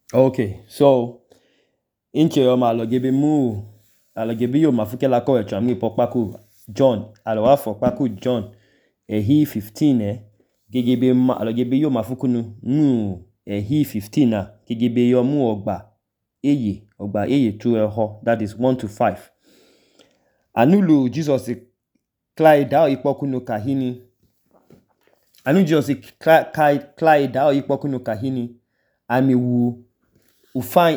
Okay, so inche yo malogebe mu alogebe yo mafukela ko echami pokpaku John alowa fokpaku John ehi 15 gegebe ma alogebe yo mafukunu mu ehi 15 na gegebe yo mu ogba eye tu eho, that is 1 to 5. Anulu Jesus Clyde ipokunu kahini. Anu Jesus Clyde ipokunu kahini. Amiwu ufine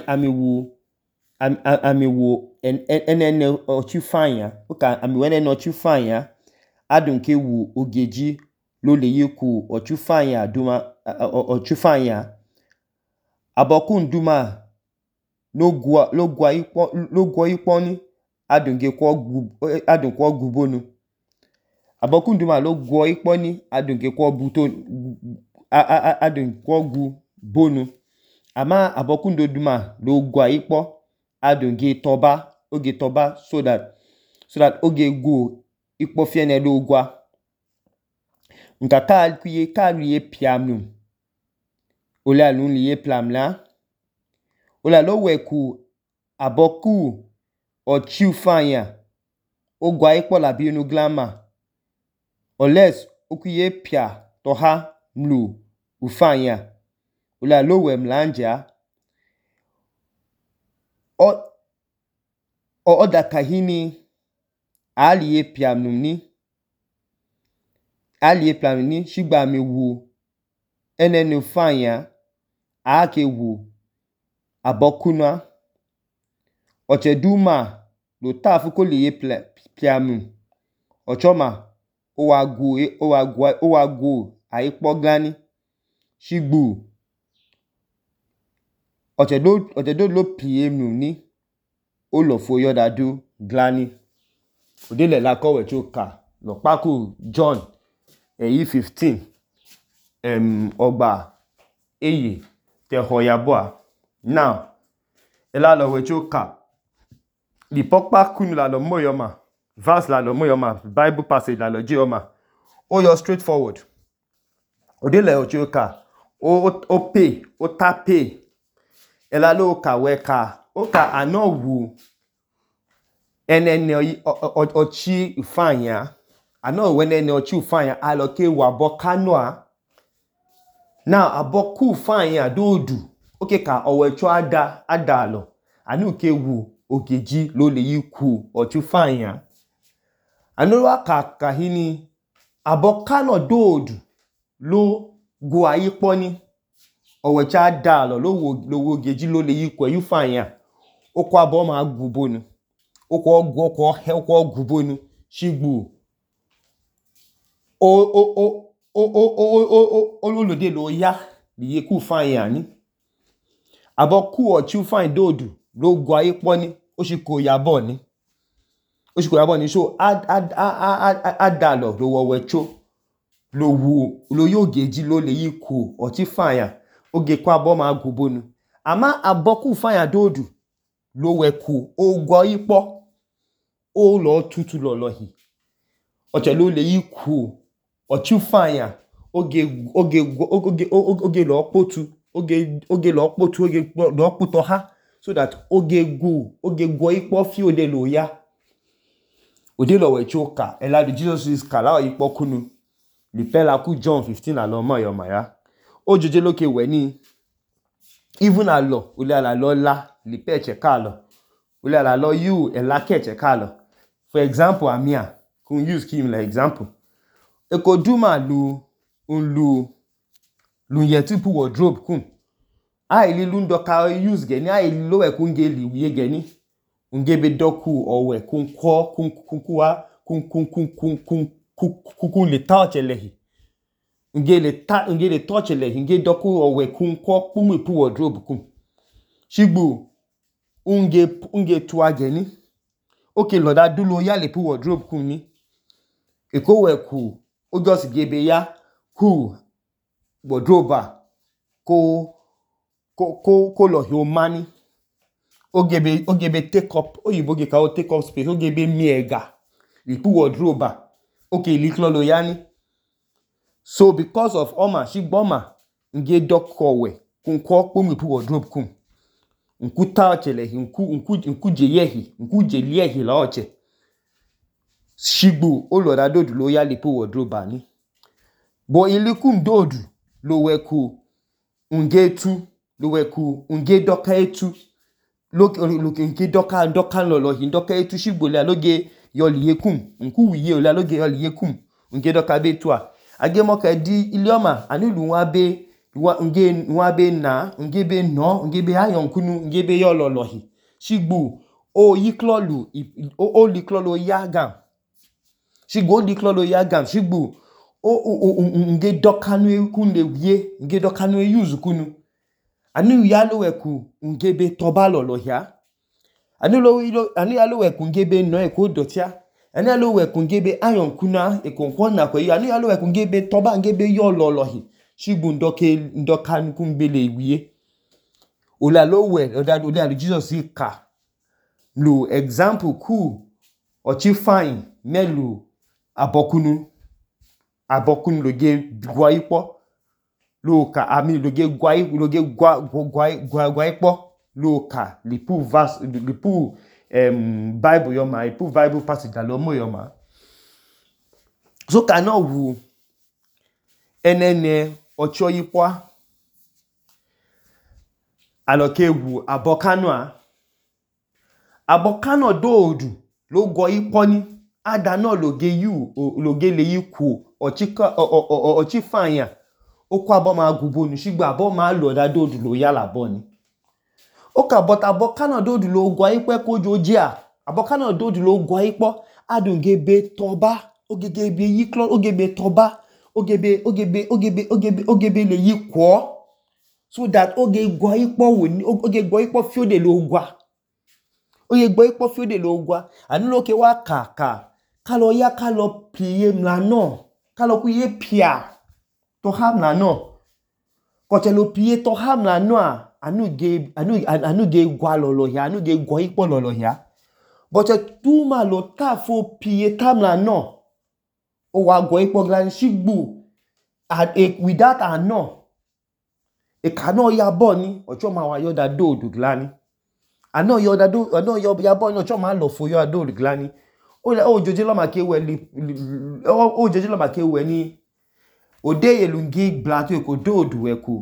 amiwu enene ochu fine uka amiwene no ochu fine adunke wu ogeji lo le yiku ochu fine aduma ochu fine abokun duma lo gwa ipo ni adunke ko gubonu abokun duma lo gwa ipo ni adunke ko buto adunke ko gubonu ama abokundo duma lo gwa ipo adunge toba so that oge gu ipo fiene lo gwa nka ka riye piamnu ola lun liye plamla ola lo weku aboku o chiufanya o gwa ipo la bi enu glama oles okuye pia toha mlu ufanya ola lo we mlanja o da kahini aliye piamni shigba mi wu enenu fanya ake wu abokuna ocheduma lo tafu ko liye piamu ochoma o wa gu aipo glani shigbu ochedo lo piemu ni o lo fo yodadu glani odele la kowe choka lo paku John eyi 15 ogba eye te hoyaboa now ela lo we choka di pokpa kunu la lo moyoma verse la lo moyoma Bible passage la lo jioma o yo straightforward odele o choka o tape ela lo ka weka o ka anowu enene ochi ufanya ano wenene ochi ufanya aloke wabokanoa now aboku ufanya dodu oke ka owecho adalo anu ke wu ogeji lo le yiku ochi ufanya anu wa kahini abokano dodu lo gwa ipo ni owecha adalo lo wo ogeji lo le yiku ufanya okwa bo ma gubonu okwo gubonu shigbu ololode lo ya liye ku fanya ni aboku ochi fine dodu lo gwa ipo ni oshiko yabo ni so adalo lo wowecho lo wu lo yogeji lo le yiku ochi fanya oge kwa bo ma gubonu ama aboku fanya dodu lo weku o gwa ipo o lo tutu lolohi oche lo le yiku ochi fanya oge lo potu oge lo puto ha so that oge gwa ipo fi ode lo ya ode lo we choka ela de Jesus is kala ipo kunu li pela ku John 15 alo moyoma ya ojoje loke we ni even alo ole ala lo la li pe chekalo ole ala lo you ela ke chekalo. For example, amia kun use kim like example. Eko duma lu yetupu wardrobe kun. Ili lundoka use geni, ili lowe kungeli wiye geni. Ungebe doku owe kun le touch lehi. Unge le touch lehi, unge doku owe kumu pu wardrobe kun. Shigbu unge tuwa geni. Okay, loda dulo ya le pu wardrobe kun ni. Eko weku o just gebe ya ku wardrobe ko lo humani. O gebe take up oyibo ge ka o take up space. O gebe miega le pu wardrobe. Okay, liklo lo yani. So because of Oma, she boma nge dokowe kun ko pu pu wardrobe kun. nku ta ochelehi nku jeyehi nku jeliehi la oche shigbu oloda dodu lo ya lipo wardrobe ani bo ilikum dodu lo weku ngetu lo weku nge doka etu lo nke doka lolo hi doka etu shigbu le aloge yoli yekum nku wiye ole aloge yoli yekum nge doka betu a agemo ka di ilioma anilu nwa be na nge be no nge be ayon kunu nge be yololo hi shigbu o yiklolu o liklolu yagam shigbu o liklolu yagam shigbu o nge dokanu ekunle wie nge dokanu use kunu anu yalo weku nge be tobalo lo ya anu yalo weku nge be no eko dotia anu yalo weku nge be ayon kuna ekonko na kwe anu yalo weku nge be toba nge be yololo hi shigbu ndokanu kumbele wie ola lo we oda Jesus ka lo example ku ochi fine melu abokunu loge gwa ipo lo ka ami loge gwa ipo lo ka lipu verse lipu bible yoma lipu bible passage lo mo yoma so kana wu enene ocho ipo aloke wu abokano dodu lo go ipo ni ada na loge le yiku ochi fanya okwa abo ma gubonu shigba abo ma lo da dodu lo yala boni oka bota abokano dodu lo go ipo kojo jia abokano dodu lo go ipo adunge be toba ogege be yiklo ogebe toba ogebe le yikwo so that oge go ipo fiode lo gwa oye gbo ipo fiode lo gwa anu lo ke wa ka kalo ya kalo piye mlano kalo ku ye pia to ham na no ko che lo piye to ham na no anu ge gwa lolo ya anu ge gwo ipo lolo ya but tu ma lo ta fo piye tam na no o wa gwo ipo glan shigbu without ano e kano ya boni ocho ma wa yoda dodu glani ano yoda do ano yo ya boni ocho ma lo fo yo dodu glani o joje lo ma ke we ni ode yelungi blato e ko dodu e ko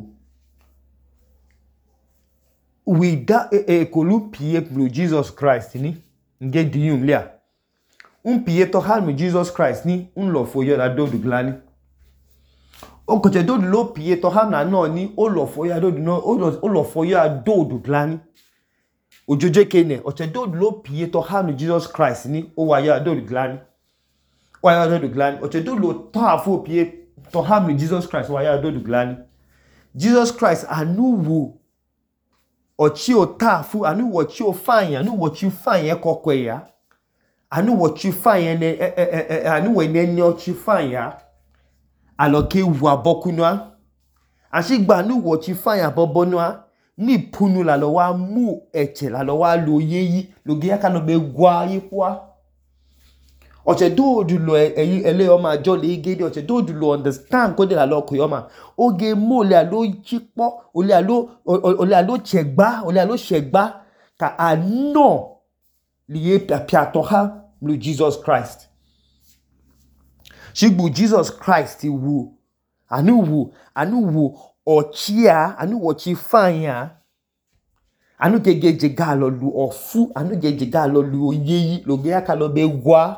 without ko lu pie pro Jesus Christ ni nge dium lia pie to halmu Jesus Christ ni lo fo yo da dodu glani o ko je dodu lo pie to ham na no ni o lo fo yo dodu no o lo fo yo dodu glani ojoje kene o che dodu lo pie to halmu Jesus Christ ni o wa yo dodu glani wa yo dodu glani o che dodu lo ta fo pie to halmu Jesus Christ wa yo dodu glani Jesus Christ anuwu ochi o ta fu anu wo chi o fine anu wo chi fine kokwe ya anu wo chi fine ne anu we ne ni o chi fine ya aloke wu abokunwa asigba anu wo chi fine abobonwa ni punu la lo wa mu eche la lo wa lo yeyi lo ge aka no be gwa yipoa oche dodu lo ele o ma jo le gede oche dodu lo understand ko de la lo ko yo ma oge mo le alo chipo ole alo chegba ka ano liye pia to ha lu Jesus Christ shigbu Jesus Christ wu anu ochia anu wochi fanya anu gegeje ga lo lu ofu anu gegeje ga lo lu oyeyi lo ge aka lo be gwa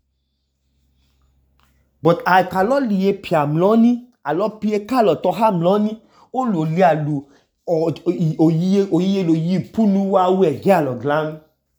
but I kalo liye pia mloni alo pie kalo to ha mloni o lo li alu oyiye lo yi punu wa we ge alo glan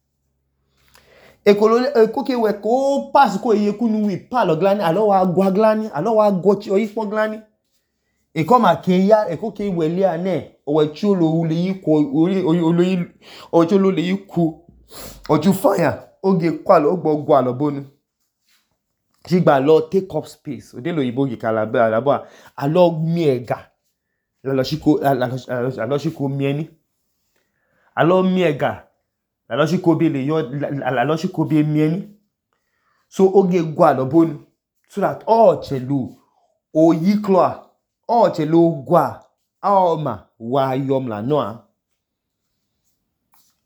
ekoke we ko pass ko iye kunu wi pa lo glan alo wa gwa glan alo wa gochi oyipo glan e ko ma ke ya ekoke we li ane o chi o lo le yi ko oloyi ojo lo le yi ku oju fire oge kwalo gbogbo alo bonu jigba lo take up space ode lo yibo gi kalaba alabo alo mi ega alo shiko mieni alo mi ega alo shiko be le yo alo shiko be mieni so oge gwa lo bonu so that all chelu o yikloa all chelu gwa alma wa yom la noa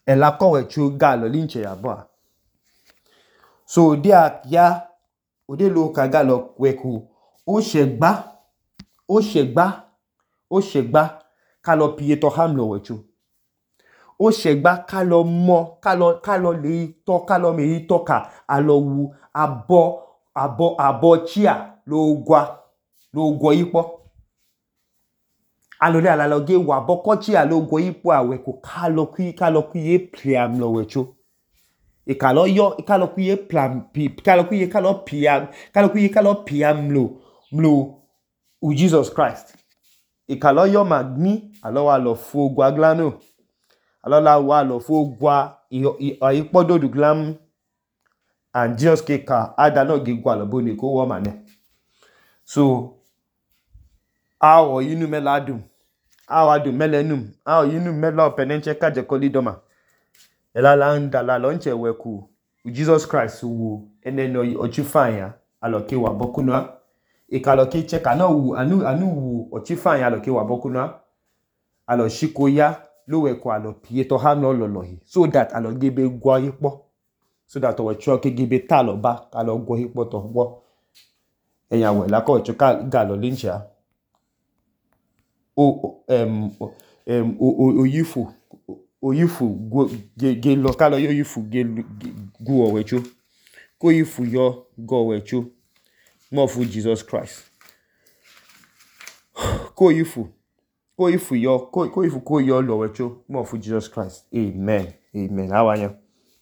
ela kowe chu galo linche ya ba so dia ya ode lo ka galo kweku o shegba ká lọ piye to ham lo wechu o shegba ká lọ le to ká lọ me to ka alo wu abo chia lo gwa ipo alole ala lo ge wa abo ko chia lo gwa ipo awe ko ká lọ ku ye priam lo wechu ká lọ ku ye piam lo u Jesus Christ ká lọ magni alo wa lo fu gwa glano alo la wa lo fu gwa ipo dodu glam and Jesus ke ka ada no ge gwa lo boni ko wo mane so awo yinu meladum awa du melenum awo yinu melo penenche ka je kolidoma ela la ndala lo nche weku Jesus Christ wu eneno ochifanya aloke wa bokuna ikaloke cheka na wu anu wu ochifanya aloke wa bokuna alo shikoya lo weku alo pieto ha no lolohi so that alo gebe gwa ipo so that we choke gebe talo ba alo gwa ipo to gbo eyan we la ko choka galo lincha oyifu ge lo kalo oyifu ge gu owecho ko yifu yo go owecho mo fu Jesus Christ ko yifu ko yo lo owecho mo fu Jesus Christ amen awanya